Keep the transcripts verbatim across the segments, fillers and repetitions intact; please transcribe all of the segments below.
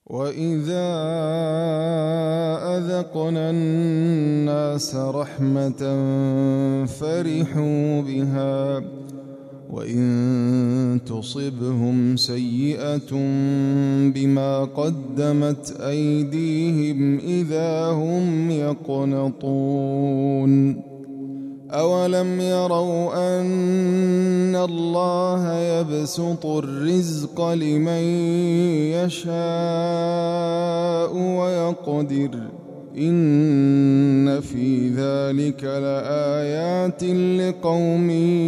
وَإِذَا أَذَقْنَا النَّاسَ رَحْمَةً فَرِحُوا بِهَا وَإِن تُصِبْهُمْ سَيِّئَةٌ بِمَا قَدَّمَتْ أَيْدِيهِمْ إِذَا هُمْ يَقْنَطُونَ أَوَلَمْ يَرَوْا أَنَّ اللَّهَ يَبْسُطُ الرِّزْقَ لِمَن يَشَاءُ وَيَقْدِرُ إِنَّ فِي ذَلِكَ لَآيَاتٍ لِقَوْمٍ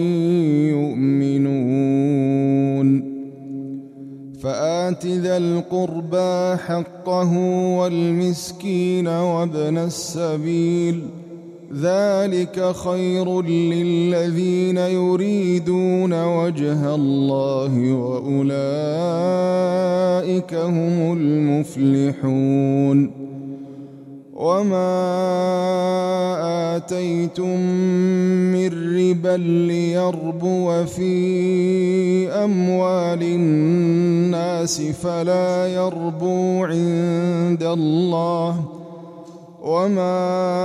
يُؤْمِنُونَ فَآتِ ذَا الْقُرْبَى حَقَّهُ وَالْمِسْكِينَ وَابْنَ السَّبِيلِ ذَلِكَ خَيْرٌ لِّلَّذِينَ يُرِيدُونَ وَجْهَ اللَّهِ وَأُولَٰئِكَ هُمُ الْمُفْلِحُونَ وَمَا آتَيْتُم مِّن رِّبًا لِّيَرْبُوَ فِي أَمْوَالِ النَّاسِ فَلَا يَرْبُو عِندَ اللَّهِ وَمَا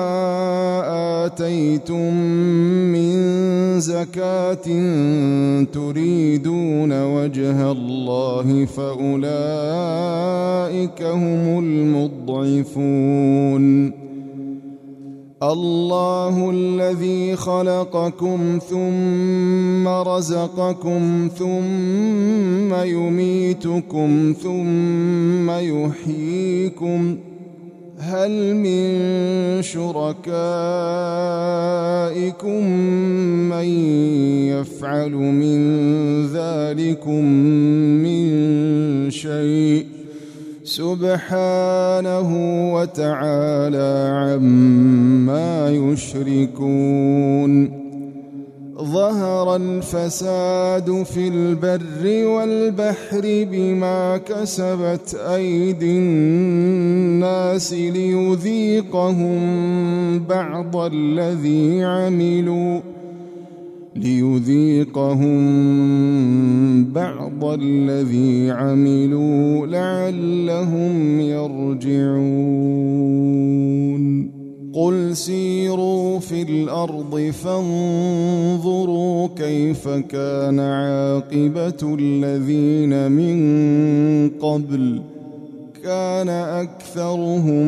آتَيْتُم مِّن زَكَاةٍ تُرِيدُونَ وَجْهَ اللَّهِ فَأُولَٰئِكَ هُمُ الْمُضْعِفُونَ اللَّهُ الَّذِي خَلَقَكُمْ ثُمَّ رَزَقَكُمْ ثُمَّ يُمِيتُكُمْ ثُمَّ يُحْيِيكُمْ هَلْ مِن شُرَكَائِكُم مَّن يَفْعَلُ مِن ذَلِكُم مِّن شَيْءٍ سُبْحَانَهُ وَتَعَالَىٰ عَمَّا يُشْرِكُونَ ظَهَرَ الْفَسَادُ فِي الْبَرِّ وَالْبَحْرِ بِمَا كَسَبَتْ أَيْدِي النَّاسِ لِيُذِيقَهُم بَعْضَ الَّذِي عَمِلُوا لِيُذِيقَهُم بَعْضَ الَّذِي عَمِلُوا لَعَلَّهُمْ يَرْجِعُونَ قُلْ سِيرُوا فِي الْأَرْضِ فَانظُرُوا كَيْفَ كَانَ عَاقِبَةُ الَّذِينَ مِن قَبْلُ كَانَ أَكْثَرُهُم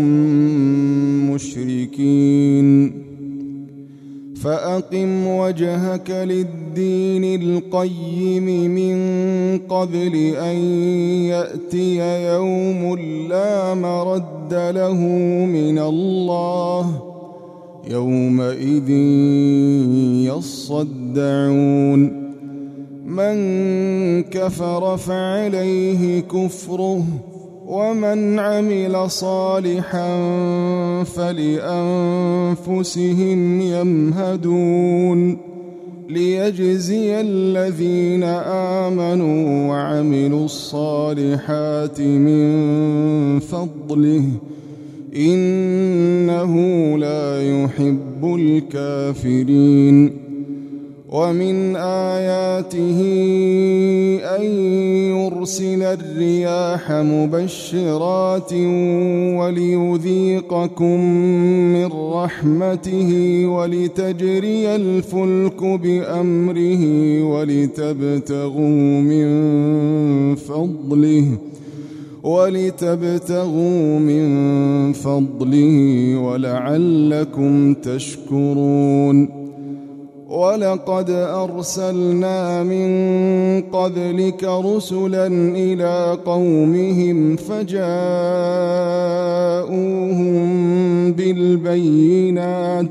مُّشْرِكِينَ فَأَقِمْ وَجْهَكَ لِلدِّينِ الْقَيِّمِ مِن قَبْلِ أَن يَأْتِيَ يَوْمٌ لَّا مَرَدَّ لَهُ مِنَ اللَّهِ يَوْمَئِذٍ يَصَّدَّعُونَ مَن كَفَرَ فَعَلَيْهِ كُفْرُهُ وَمَنْ عَمِلَ صَالِحًا فَلِأَنفُسِهِمْ يَمْهَدُونَ لِيَجْزِيَ الَّذِينَ آمَنُوا وَعَمِلُوا الصَّالِحَاتِ مِن فَضْلِهِ إِنَّهُ لَا يُحِبُّ الْكَافِرِينَ وَمِنْ آيَاتِهِ أَن يُرْسِلَ الرِّيَاحَ مُبَشِّرَاتٍ وَلِيُذِيقَكُم مِّن رَّحْمَتِهِ وَلِتَجْرِيَ الْفُلْكُ بِأَمْرِهِ وَلِتَبْتَغُوا مِن فَضْلِهِ وَلِتَبْتَغُوا مِن فَضْلِهِ وَلَعَلَّكُمْ تَشْكُرُونَ وَلَقَدْ أَرْسَلْنَا مِن قَبْلِكَ رُسُلًا إِلَىٰ قَوْمِهِمْ فَجَاءُوهُم بِالْبَيِّنَاتِ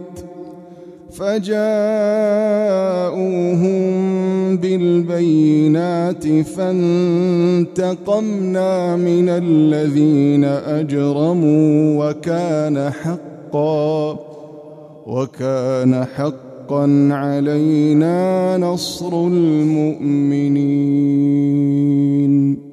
فَجَاءُوهُم بِالْبَيِّنَاتِ فَانتَقَمْنَا مِنَ الَّذِينَ أَجْرَمُوا وَكَانَ حَقًّا وَكَانَ حَقًّا عَلَيْنَا نَصْرُ الْمُؤْمِنِينَ